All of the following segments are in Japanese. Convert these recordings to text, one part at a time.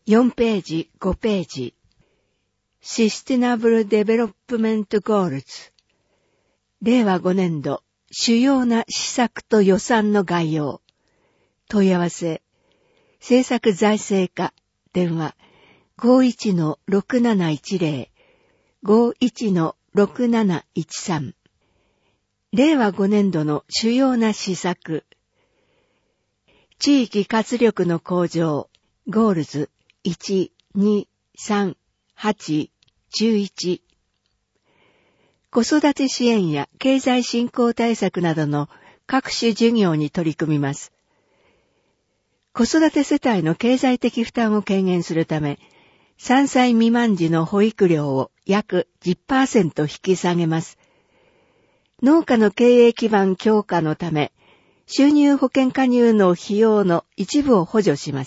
4ページ、5ページ。Sustainable Development Goals。令和5年度、主要な施策と予算の概要。問い合わせ。政策財政課。電話。51-6710。51-6713。令和5年度の主要な施策。地域活力の向上。ゴールズ。1、2、3、8、11。子育て支援や経済振興対策などの各種事業に取り組みます。子育て世帯の経済的負担を軽減するため、3歳未満児の保育料を約 10% 引き下げます。農家の経営基盤強化のため、収入保険加入の費用の一部を補助します。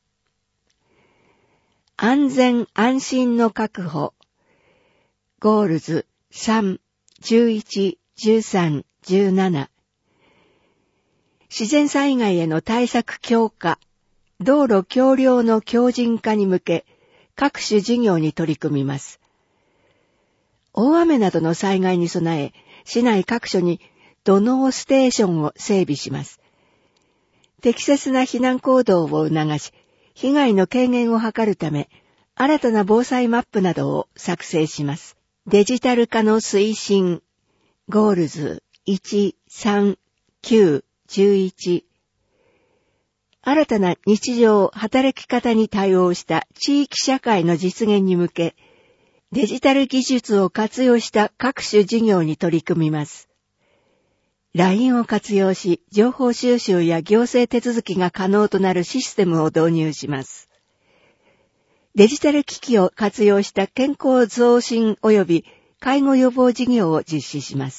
安全安心の確保。ゴールズ3、11、13、17。自然災害への対策強化、道路橋梁の強靭化に向け、各種事業に取り組みます。大雨などの災害に備え、市内各所に土のうステーションを整備します。適切な避難行動を促し、被害の軽減を図るため、新たな防災マップなどを作成します。デジタル化の推進。ゴールズ1、3、9、11。新たな日常、働き方に対応した地域社会の実現に向け、デジタル技術を活用した各種事業に取り組みます。LINE を活用し、情報収集や行政手続きが可能となるシステムを導入します。デジタル機器を活用した健康増進及び介護予防事業を実施します。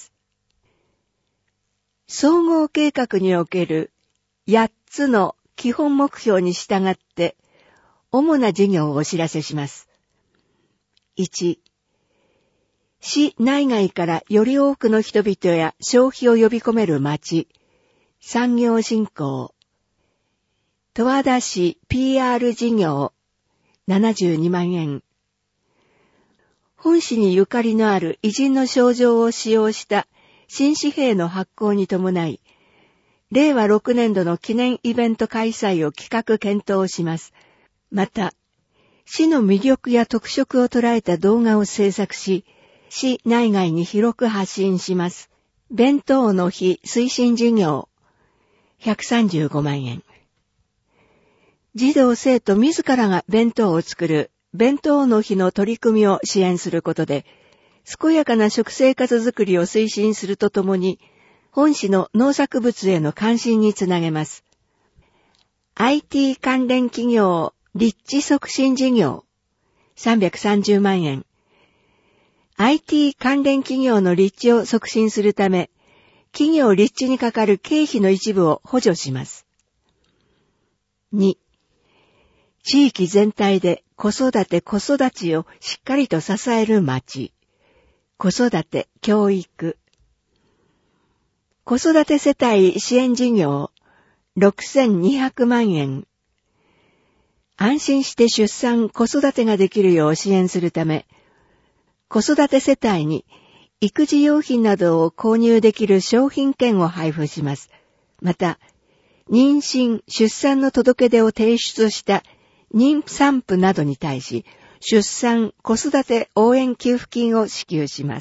総合計画における8つの基本目標に従って、主な事業をお知らせします。1、市内外からより多くの人々や消費を呼び込める町、産業振興。十和田市 PR 事業、72万円。本市にゆかりのある偉人の賞状を使用した新紙幣の発行に伴い、令和6年度の記念イベント開催を企画検討します。また、市の魅力や特色を捉えた動画を制作し、市内外に広く発信します。弁当の日推進事業、135万円。児童生徒自らが弁当を作る弁当の日の取り組みを支援することで、健やかな食生活づくりを推進するとともに、本市の農作物への関心につなげます。IT 関連企業立地促進事業、330万円。IT 関連企業の立地を促進するため、企業立地にかかる経費の一部を補助します。2、地域全体で子育てをしっかりと支える町。子育て、教育。子育て世帯支援事業、6200万円。安心して出産、子育てができるよう支援するため、子育て世帯に育児用品などを購入できる商品券を配布します。また、妊娠・出産の届け出を提出した妊産婦などに対し、出産・子育て応援給付金を支給します。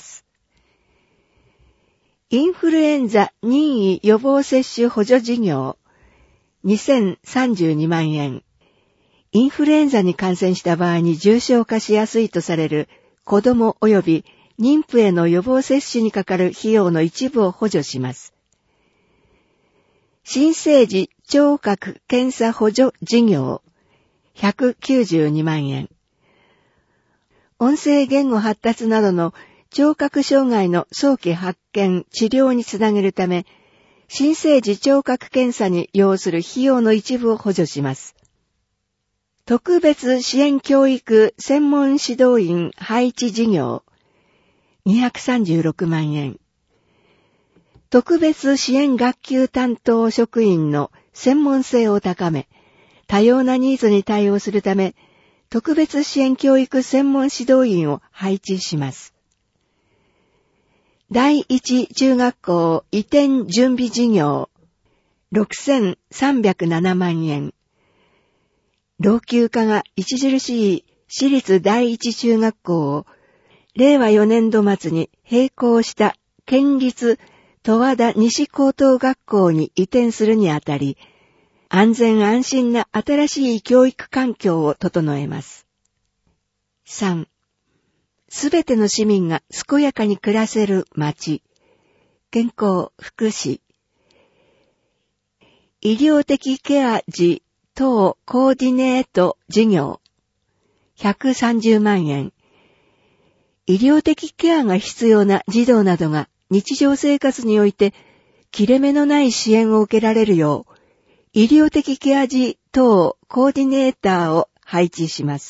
インフルエンザ任意予防接種補助事業、2032万円。インフルエンザに感染した場合に重症化しやすいとされる子供及び妊婦への予防接種にかかる費用の一部を補助します。新生児聴覚検査補助事業、192万円。音声言語発達などの聴覚障害の早期発見、治療につなげるため、新生児聴覚検査に要する費用の一部を補助します。特別支援教育専門指導員配置事業、236万円。特別支援学級担当職員の専門性を高め、多様なニーズに対応するため、 特別支援教育専門指導員を配置します。第一中学校移転準備事業6307万円。老朽化が著しい私立第一中学校を令和4年度末に閉校した県立十和田西高等学校に移転するにあたり、安全安心な新しい教育環境を整えます。3. すべての市民が健やかに暮らせる町、健康、福祉、医療的ケア児等コーディネート事業、130万円。医療的ケアが必要な児童などが日常生活において切れ目のない支援を受けられるよう、医療的ケア児等コーディネーターを配置します。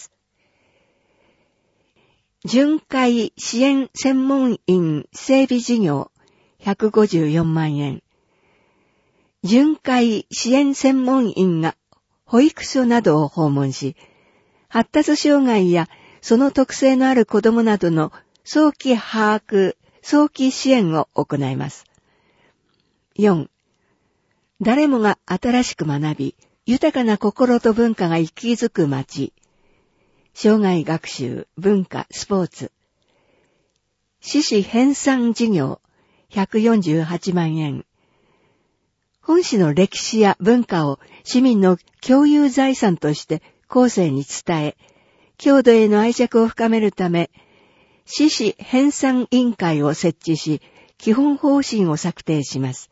巡回支援専門員整備事業154万円。巡回支援専門員が保育所などを訪問し、発達障害やその特性のある子どもなどの早期把握、早期支援を行います。4. 誰もが新しく学び、豊かな心と文化が息づく町。生涯学習、文化、スポーツ。市史編纂事業、148万円。本市の歴史や文化を市民の共有財産として後世に伝え、郷土への愛着を深めるため、市史編纂委員会を設置し、基本方針を策定します。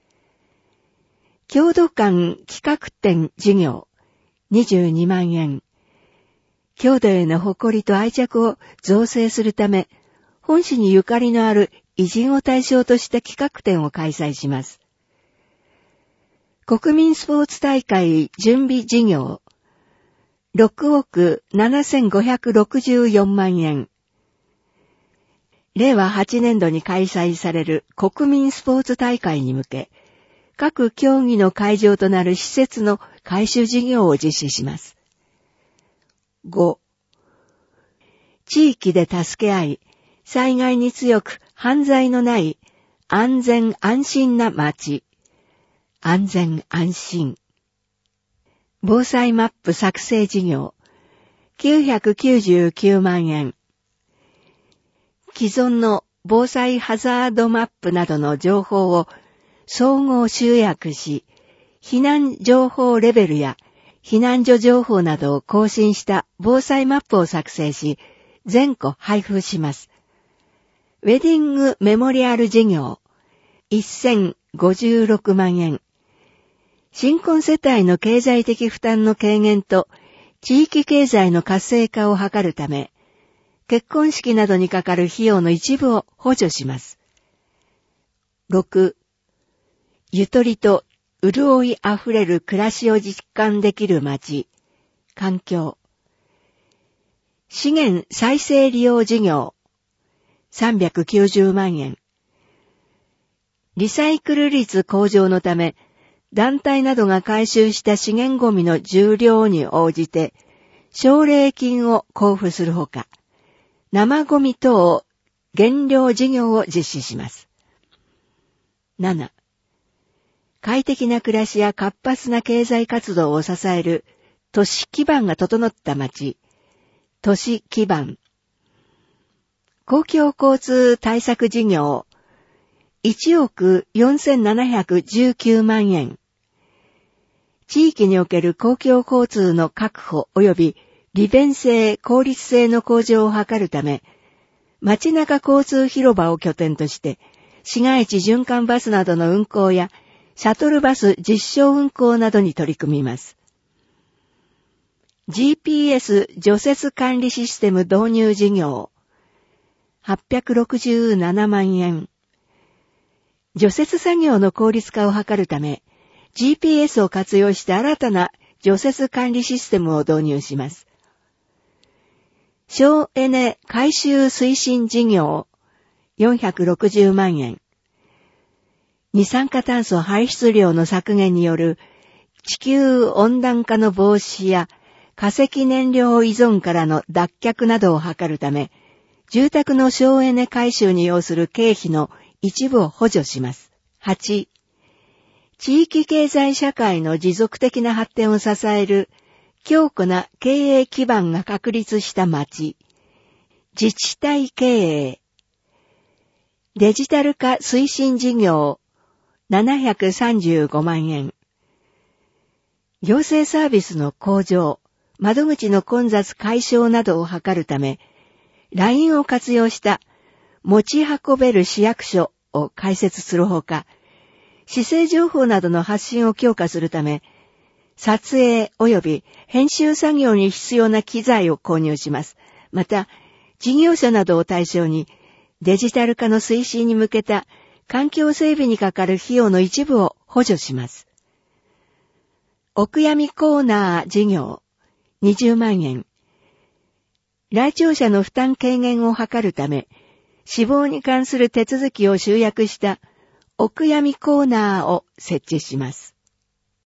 郷土館企画展事業、22万円。郷土への誇りと愛着を造成するため、本市にゆかりのある偉人を対象とした企画展を開催します。国民スポーツ大会準備事業、6億7564万円。令和8年度に開催される国民スポーツ大会に向け、各競技の会場となる施設の改修事業を実施します。5. 地域で助け合い、災害に強く犯罪のない安全安心な町。安全安心。防災マップ作成事業、999万円。既存の防災ハザードマップなどの情報を総合集約し、避難情報レベルや避難所情報などを更新した防災マップを作成し、全戸配布します。ウェディングメモリアル事業、1056万円。新婚世帯の経済的負担の軽減と地域経済の活性化を図るため、結婚式などにかかる費用の一部を補助します。6. ゆとりと潤いあふれる暮らしを実感できる町、環境。資源再生利用事業、390万円。リサイクル率向上のため、団体などが回収した資源ゴミの重量に応じて、奨励金を交付するほか、生ゴミ等減量事業を実施します。7. 快適な暮らしや活発な経済活動を支える都市基盤が整った町、都市基盤。公共交通対策事業、1億4719万円。地域における公共交通の確保及び利便性、効率性の向上を図るため、街中交通広場を拠点として、市街地循環バスなどの運行や、シャトルバス実証運行などに取り組みます。GPS 除雪管理システム導入事業、867万円。除雪作業の効率化を図るため、GPS を活用して新たな除雪管理システムを導入します。省エネ回収推進事業、460万円。二酸化炭素排出量の削減による地球温暖化の防止や化石燃料依存からの脱却などを図るため、住宅の省エネ改修に要する経費の一部を補助します。8、地域経済社会の持続的な発展を支える強固な経営基盤が確立した町、自治体経営、デジタル化推進事業、735万円。行政サービスの向上、窓口の混雑解消などを図るため、LINE を活用した持ち運べる市役所を開設するほか、市政情報などの発信を強化するため、撮影及び編集作業に必要な機材を購入します。また、事業者などを対象にデジタル化の推進に向けた環境整備にかかる費用の一部を補助します。お悔やみコーナー事業20万円。来庁者の負担軽減を図るため、死亡に関する手続きを集約したお悔やみコーナーを設置します。